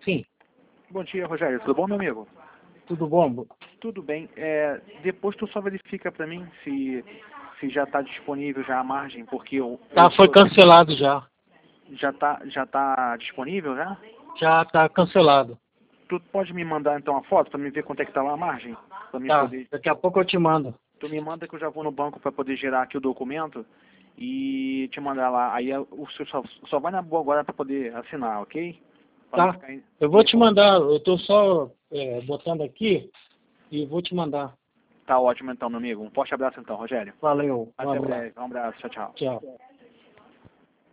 Sim. Bom dia, Rogério. Tudo bom, meu amigo? Tudo bom? Tudo bem. Depois tu só verifica para mim se já está disponível já a margem, porque Foi cancelado já. Já tá disponível já? Já está cancelado. Tu pode me mandar então a foto para me ver quanto é que tá lá a margem? Para mim Tá, poder. daqui a pouco eu te mando. Tu me manda que eu já vou no banco para poder gerar aqui o documento e te mandar lá. Aí o senhor só vai na boa agora para poder assinar, ok? Pra não Tá, ficar eu vou te mandar, eu estou só botando aqui e vou te mandar. Tá ótimo então, meu amigo. Um forte abraço então, Rogério. Valeu, um Até abraço. breve. Um abraço. Tchau, tchau. Tchau.